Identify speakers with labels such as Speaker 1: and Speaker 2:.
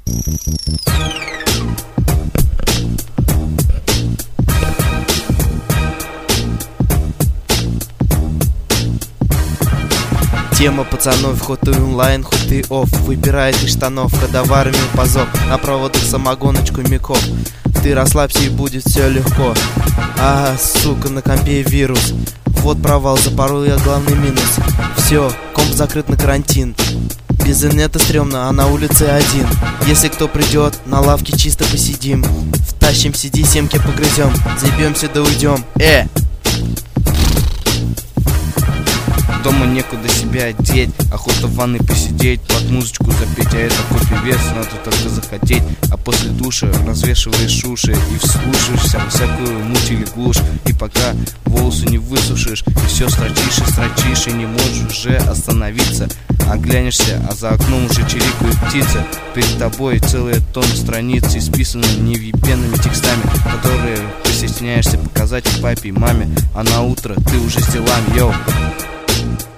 Speaker 1: Тема пацанов, хоть и онлайн, хоть и офф. Выбирает из штанов, когда в армию позов. На проводах самогоночку мяков. Ты расслабься и будет все легко. Ага, сука, на компе вирус. Вот провал, запорол я главный минус. Все, комп закрыт на карантин. Без инета стрёмно, а на улице один. Если кто придет, на лавке чисто посидим. Втащим CD, семки погрызем. Заебемся да уйдем.
Speaker 2: Дома некуда себя одеть, охота в ванной посидеть, под музычку запеть, а это кофе вес, надо только захотеть. А после душа развешиваешь уши и вслушаешься во всякую муть или глушь. И пока волосы не высушишь, и все строчишь, и не можешь уже остановиться. Оглянешься, а за окном уже чирикают птицы. Перед тобой целые тонны страниц, исписаны невъебенными текстами, которые ты стесняешься показать и папе, и маме. А на утро ты уже с делами, йоу.